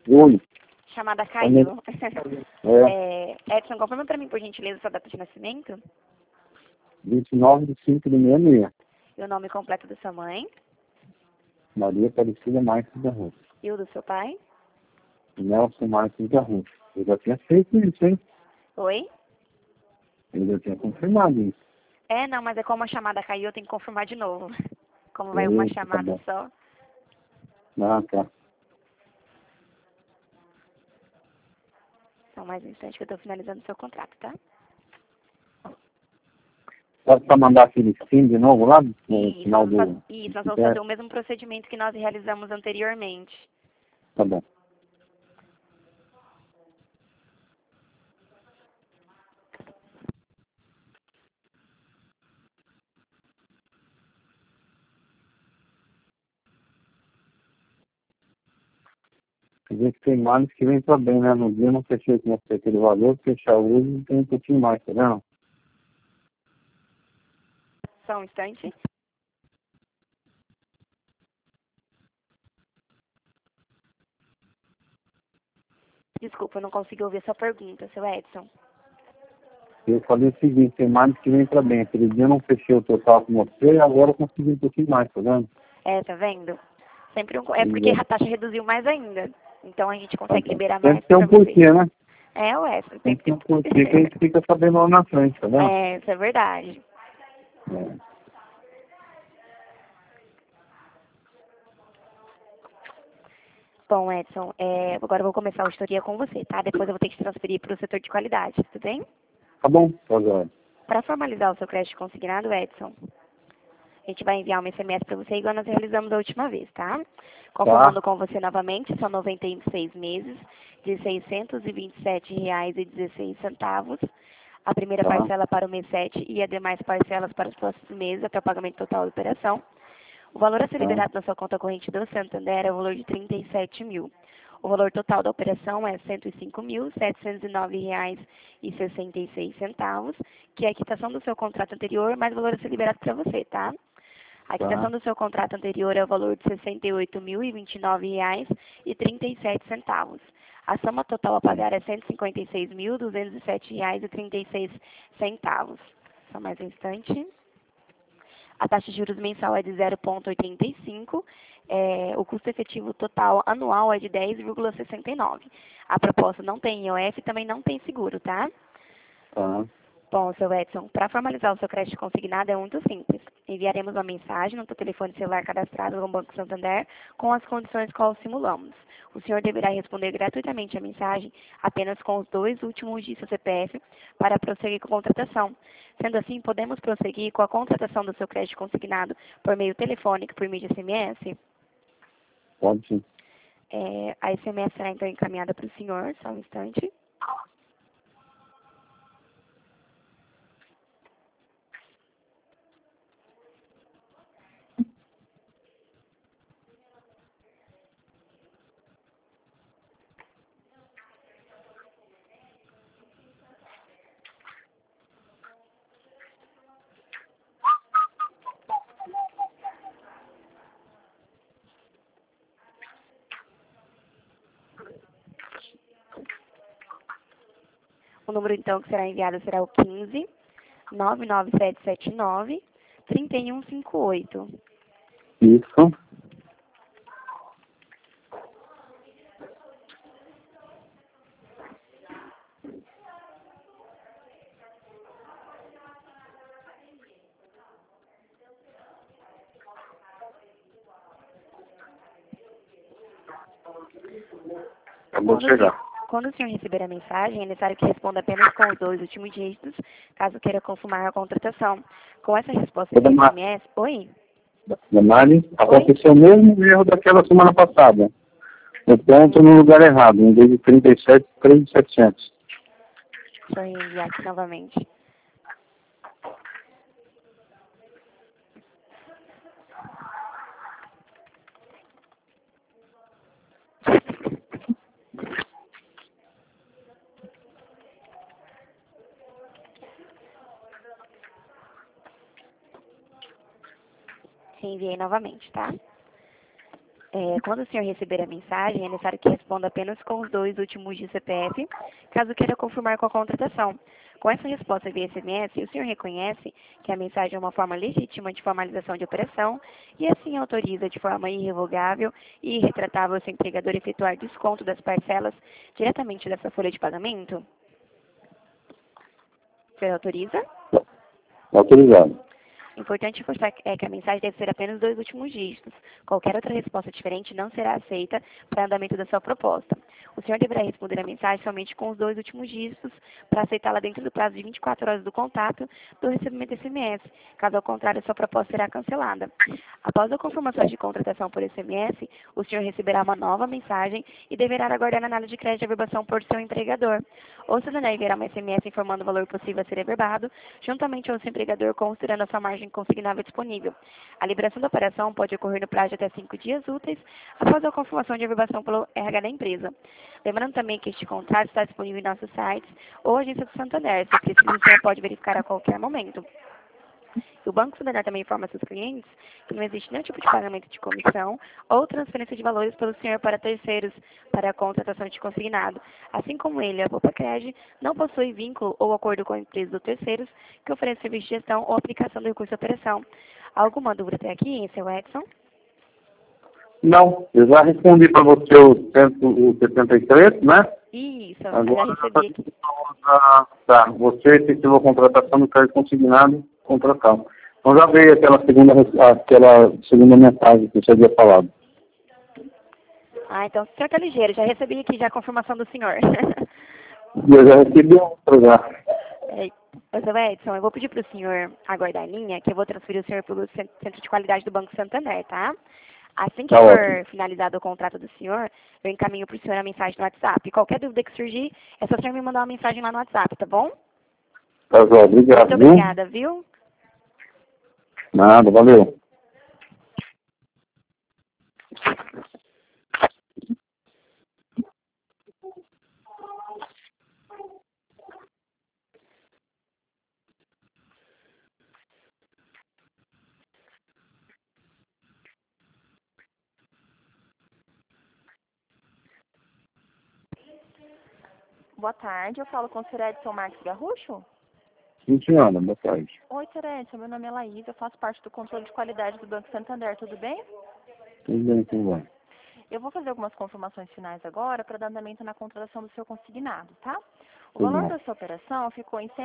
Oi. Chamada caiu. É, Edson, confirma para mim, por gentileza, sua data de nascimento 29/5/66. e o nome completo da sua mãe Maria Aparecida Marques da Rússia. e o do seu pai. Nelson Marques da Rússia. Eu já tinha feito isso, hein? Oi? Eu já tinha confirmado isso. Não, mas é como a chamada caiu, eu tenho que confirmar de novo. Como vai uma Eita, tá chamada bom. só. Ah, tá. Só mais um instante que eu estou finalizando o seu contrato, tá? Pode só mandar aquele sim de novo lá no Isso, final do... nós vamos fazer o mesmo procedimento que nós realizamos anteriormente. Tá bom. A gente tem males que vem pra bem, né? No dia eu não fechei com você aquele valor, fechar hoje tem um pouquinho mais, tá vendo? Só um instante. Desculpa, eu não consegui ouvir a sua pergunta, seu Edson. Eu falei o seguinte, tem males que vem pra bem. Aquele dia eu não fechei o total com você e agora eu consegui um pouquinho mais, tá vendo? Tá vendo? É porque a taxa reduziu mais ainda. Então a gente consegue liberar mais Sempre tem para um você. porquê, né? Edson, Sempre tem um porquê que a gente fica sabendo lá na frente, tá vendo? Isso é verdade. É. Bom, Edson, agora eu vou começar a auditoria com você, tá? Depois eu vou ter que te transferir para o setor de qualidade, tudo bem? Tá bom, tá joia. Para formalizar o seu crédito consignado, Edson, a gente vai enviar um SMS para você igual nós realizamos a última vez, tá? Confirmando com você novamente, são 96 meses de R$ 627,16. A primeira Tá, parcela para o mês 7 e as demais parcelas para os próximos meses até o pagamento total da operação. O valor a ser tá, liberado na sua conta corrente do Santander é o valor de 37 mil. O valor total da operação é R$ 105.709,66, que é a quitação do seu contrato anterior, mais o valor a ser liberado para você, tá? A quitação tá, do seu contrato anterior é o valor de R$ 68.029,37. A soma total a pagar é R$ 156.207,36. Só mais um instante. A taxa de juros mensal é de 0,85. O custo efetivo total anual é de 10,69. A proposta não tem IOF e também não tem seguro, tá? tá. Bom, seu Edson, para formalizar o seu crédito consignado é muito simples. Enviaremos uma mensagem no seu telefone celular cadastrado no Banco Santander com as condições qual simulamos. O senhor deverá responder gratuitamente a mensagem apenas com os 2 últimos dígitos do CPF para prosseguir com a contratação. Sendo assim, podemos prosseguir com a contratação do seu crédito consignado por meio telefônico, por meio de SMS? Pode sim. A SMS será então encaminhada para o senhor, só um instante. O número então que será enviado será o 15 99779 3158. Isso. Acabou de chegar. Quando o senhor receber a mensagem, é necessário que responda apenas com os 2 últimos dígitos, caso queira confirmar a contratação. Com essa resposta Ô, de SMS... Oi? Damari, Oi? aconteceu o mesmo erro daquela semana passada. O ponto no lugar errado, em vez de 37, 3.700. Deixa eu enviar aqui novamente. Reenviei novamente, tá? Quando o senhor receber a mensagem, é necessário que responda apenas com os 2 últimos de CPF, caso queira confirmar com a contratação. Com essa resposta via SMS, o senhor reconhece que a mensagem é uma forma legítima de formalização de operação e assim autoriza de forma irrevogável e irretratável o seu empregador efetuar desconto das parcelas diretamente dessa folha de pagamento? O senhor autoriza? Autorizado. Importante reforçar que a mensagem deve ser apenas 2 últimos dígitos. Qualquer outra resposta diferente não será aceita para andamento da sua proposta. O senhor deverá responder a mensagem somente com os 2 últimos dígitos para aceitá-la dentro do prazo de 24 horas do contato do recebimento SMS. Caso ao contrário, sua proposta será cancelada. Após a confirmação de contratação por SMS, o senhor receberá uma nova mensagem e deverá aguardar a análise de crédito de averbação por seu empregador. Ou se não enviará um SMS informando o valor possível a ser averbado, juntamente ao seu empregador considerando a sua margem consignável disponível. A liberação da operação pode ocorrer no prazo de até 5 dias úteis após a confirmação de averbação pelo RH da empresa. Lembrando também que este contrato está disponível em nossos sites ou agência do Santander, se preciso, o senhor pode verificar a qualquer momento. O Banco Santander também informa seus clientes que não existe nenhum tipo de pagamento de comissão ou transferência de valores pelo senhor para terceiros para a contratação de consignado. Assim como ele, a Popacred, não possui vínculo ou acordo com a empresa ou terceiros que oferece serviço de gestão ou aplicação do recurso de operação. Alguma dúvida até aqui, seu Edson? Não, eu já respondi para você o 73, né? Isso, Agora, já recebi aqui. tá, você efetivou a contratação do crédito consignado, contratar. Então já veio aquela segunda mensagem que você havia falado. Então o senhor está ligeiro, já recebi aqui já a confirmação do senhor. E eu já recebi outra já. Seu Edson, eu vou pedir para o senhor aguardar a linha, que eu vou transferir o senhor pelo Centro de Qualidade do Banco Santander, tá? Assim que for finalizado o contrato do senhor, eu encaminho para o senhor a mensagem no WhatsApp. Qualquer dúvida que surgir, é só o senhor me mandar uma mensagem lá no WhatsApp, tá bom? Tá, Zé, obrigado. Muito obrigada, viu? Nada, valeu. Boa tarde, eu falo com o Sr. Edson Marques Garrucho. Sim, senhora, boa tarde. Oi, Sr. Edson, meu nome é Laís, eu faço parte do controle de qualidade do Banco Santander, tudo bem? Tudo bem, tudo bem. Eu vou fazer algumas confirmações finais agora para dar andamento na contratação do seu consignado, tá? O Tudo valor bom. da sua operação ficou em R$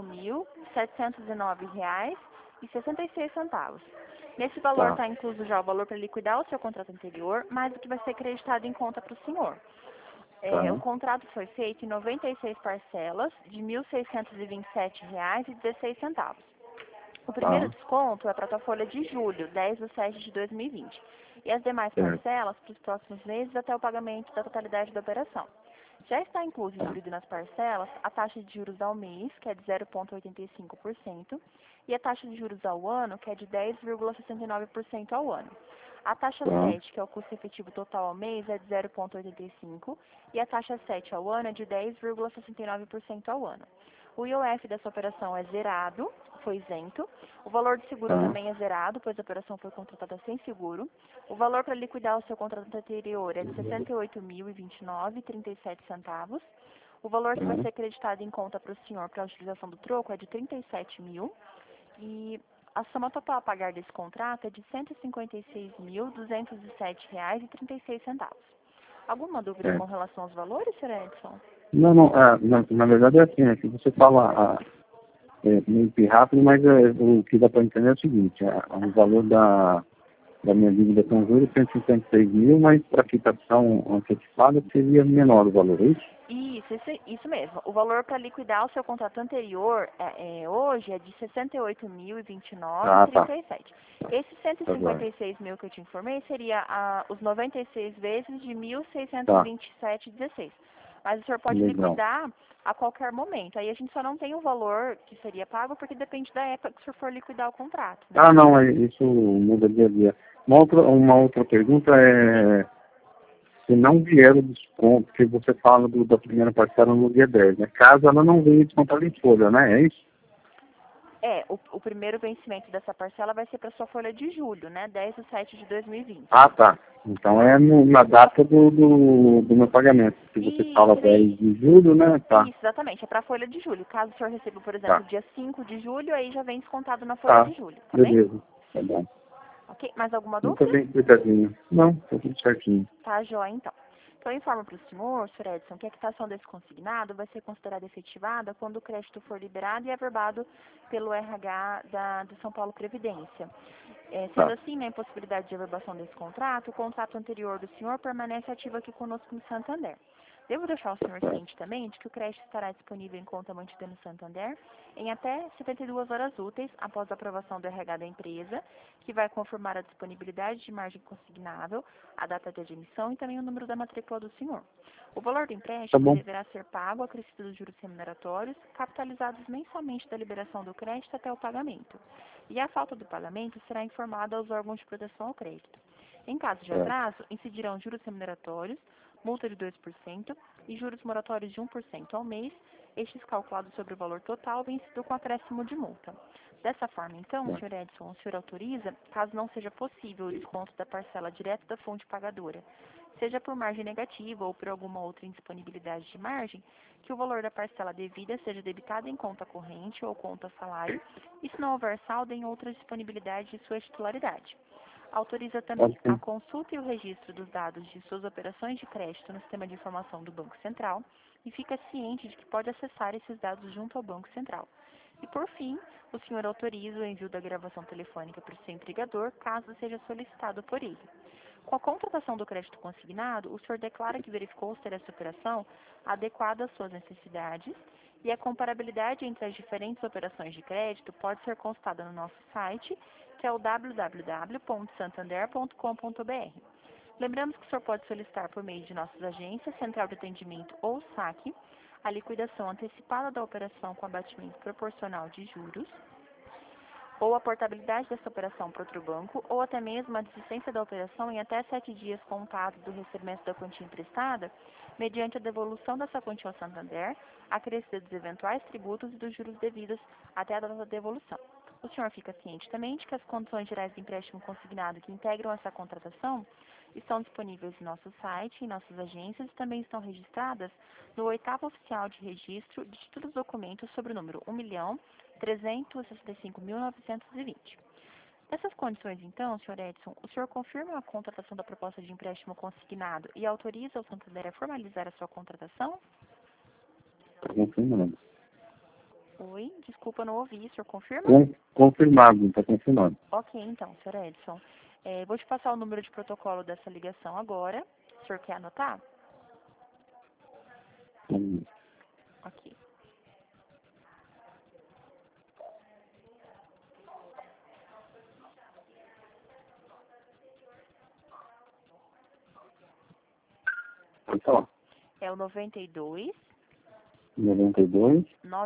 105.709,66. Nesse valor Tá. está incluso já o valor para liquidar o seu contrato anterior, mais o que vai ser creditado em conta para o senhor. Tá. O contrato foi feito em 96 parcelas de R$ 1.627,16. O primeiro desconto é para a tua folha de julho, 10/7 de 2020. E as demais parcelas para os próximos meses até o pagamento da totalidade da operação. Já está incluído nas parcelas a taxa de juros ao mês, que é de 0,85%, e a taxa de juros ao ano, que é de 10,69% ao ano. A taxa 7, que é o custo efetivo total ao mês, é de 0,85%, e a taxa 7 ao ano é de 10,69% ao ano. O IOF dessa operação é zerado, foi isento. O valor de seguro também é zerado, pois a operação foi contratada sem seguro. O valor para liquidar o seu contrato anterior é de R$ 68.029,37. O valor que vai ser acreditado em conta para o senhor para a utilização do troco é de R$ 37.000. E a soma total a pagar desse contrato é de R$ 156.207,36. Alguma dúvida com relação aos valores, Sr. Edson? Não, na verdade é assim, é que você fala meio que rápido, mas o que dá para entender é o seguinte, o valor da minha dívida com juros é 156 mil, mas para quitação antecipada seria menor o valor, é isso? Isso mesmo. O valor para liquidar o seu contrato anterior hoje é de R$ 68.029,37. Esses 156 mil que eu te informei seria os 96 vezes de 1.627,16. Mas o senhor pode liquidar a qualquer momento. Aí a gente só não tem o valor que seria pago, porque depende da época que o senhor for liquidar o contrato. Né? Não, isso muda dia a dia. Uma outra pergunta é, se não vier o desconto, que você fala da primeira parcela no dia 10, né? Caso ela não venha descontada em folha, né? É isso? O primeiro vencimento dessa parcela vai ser para sua folha de julho, né? 10/7/2020. Ah, tá. Então é na data do meu pagamento. Se você fala 10 de julho, né? Tá. Isso, exatamente. É para a folha de julho. Caso o senhor receba, por exemplo, Tá. dia 5 de julho, aí já vem descontado na folha de julho, tá bem? Beleza. Tá bom. Ok? Mais alguma Muito dúvida? bem explicadinho. Não, tá tudo certinho. Tá, joia, então. Então, eu informo para o senhor Edson, que a quitação desse consignado vai ser considerada efetivada quando o crédito for liberado e averbado pelo RH do São Paulo Previdência. Sendo assim, na impossibilidade de averbação desse contrato, o contrato anterior do senhor permanece ativo aqui conosco no Santander. Devo deixar o senhor ciente também de que o crédito estará disponível em conta mantida no Santander em até 72 horas úteis após a aprovação do RH da empresa, que vai confirmar a disponibilidade de margem consignável, a data de admissão e também o número da matrícula do senhor. O valor do empréstimo deverá ser pago acrescido dos juros remuneratórios, capitalizados mensalmente da liberação do crédito até o pagamento. E a falta do pagamento será informada aos órgãos de proteção ao crédito. Em caso de atraso, incidirão juros remuneratórios, multa de 2% e juros moratórios de 1% ao mês, estes calculados sobre o valor total vencido com acréscimo de multa. Dessa forma, então, Sr. Edson, o senhor autoriza, caso não seja possível o desconto da parcela direto da fonte pagadora, seja por margem negativa ou por alguma outra indisponibilidade de margem, que o valor da parcela devida seja debitado em conta corrente ou conta salário, e se não houver saldo em outra disponibilidade de sua titularidade. Autoriza também a consulta e o registro dos dados de suas operações de crédito no sistema de informação do Banco Central e fica ciente de que pode acessar esses dados junto ao Banco Central. E, por fim, o senhor autoriza o envio da gravação telefônica para o seu empregador, caso seja solicitado por ele. Com a contratação do crédito consignado, o senhor declara que verificou ser essa operação adequada às suas necessidades e a comparabilidade entre as diferentes operações de crédito pode ser constatada no nosso site, que é o www.santander.com.br. Lembramos que o senhor pode solicitar por meio de nossas agências, Central de Atendimento ou SAC, a liquidação antecipada da operação com abatimento proporcional de juros, ou a portabilidade dessa operação para outro banco, ou até mesmo a desistência da operação em até 7 dias contados do recebimento da quantia emprestada, mediante a devolução dessa quantia ao Santander, acrescido dos eventuais tributos e dos juros devidos até a data da devolução. O senhor fica ciente também de que as condições gerais de empréstimo consignado que integram essa contratação estão disponíveis no nosso site, em nossas agências e também estão registradas no 8º Oficial de Registro de Títulos e Documentos sobre o número 1.365.920. Nessas condições, então, Sr. Edson, o senhor confirma a contratação da proposta de empréstimo consignado e autoriza o Santander a formalizar a sua contratação? Confirmado. Oi, desculpa, não ouvi. O senhor confirma? Confirmado, está confirmado. Ok, então, Sr. Edson. Vou te passar o número de protocolo dessa ligação agora. O senhor quer anotar? Ok. Pode falar. É o 92 98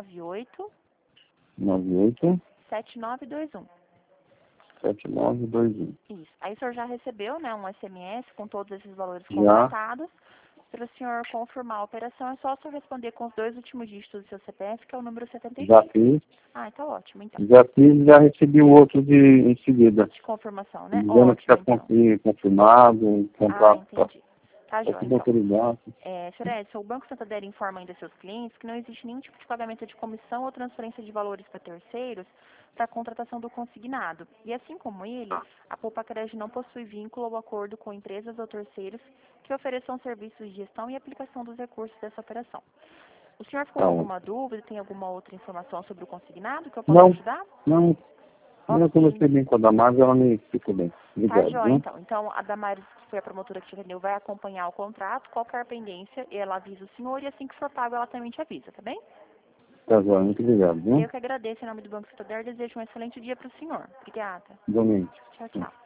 7921. 7921. Isso. Aí o senhor já recebeu, né, um SMS com todos esses valores contratados. Para o senhor confirmar a operação, é só o senhor responder com os 2 últimos dígitos do seu CPF, que é o número 72. Já fiz. Ah, então ótimo, então. Já fiz, já recebi o outro em seguida. De confirmação, né? Dizendo que está Ótimo, então. confirmado, o contrato entendi. Tá, joia, então. autoridade. Sr. Edson, o Banco Santander informa ainda seus clientes que não existe nenhum tipo de pagamento de comissão ou transferência de valores para terceiros para a contratação do consignado. E assim como ele, a Poupa-Crédito não possui vínculo ou acordo com empresas ou terceiros que ofereçam serviços de gestão e aplicação dos recursos dessa operação. O senhor ficou com alguma dúvida? Tem alguma outra informação sobre o consignado que eu possa ajudar? Não. Eu conversei bem com a Damares, ela me explicou bem. Obrigado, tá, joia, então. Então, a Damares, que foi a promotora que te atendeu, vai acompanhar o contrato. Qualquer pendência, ela avisa o senhor e assim que for pago, ela também te avisa, tá bem? Tá, joia. Muito obrigado, viu? Eu que agradeço em nome do Banco Santander. Desejo um excelente dia para o senhor. Obrigada. Igualmente. Tchau, tchau.